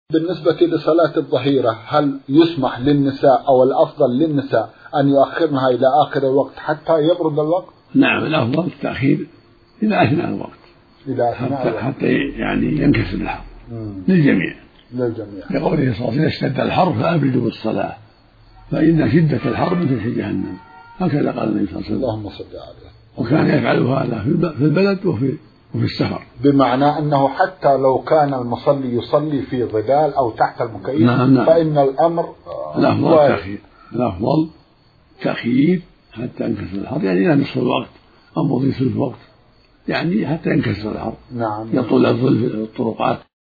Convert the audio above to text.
بالنسبة لصلاة الظهيرة هل يسمح للنساء أو الأفضل للنساء أن يؤخرنها إلى آخر الوقت حتى يبرد الوقت؟ نعم، الأفضل التأخير إلى أثناء الوقت، إلى أثناء الوقت حتى يعني ينكسر الحر للجميع. لقوله صلى الله عليه وسلم: إذا اشتد الحر فأبردوا بالصلاة فإن شدة الحر مثل في جهنم. هكذا قال النبي صلى الله عليه وسلم. اللهم صل عليه. وكان يفعل هذا في البلد وفي السفر، بمعنى أنه حتى لو كان المصلي يصلي في ظلال أو تحت المكيف. نعم. فإن الأمر الأفضل تأخير حتى ينكسر الحر، يعني إلى نصف الوقت أو مضي ثلث الوقت، يعني حتى ينكسر الحر. نعم. يطول الظل في الطرقات.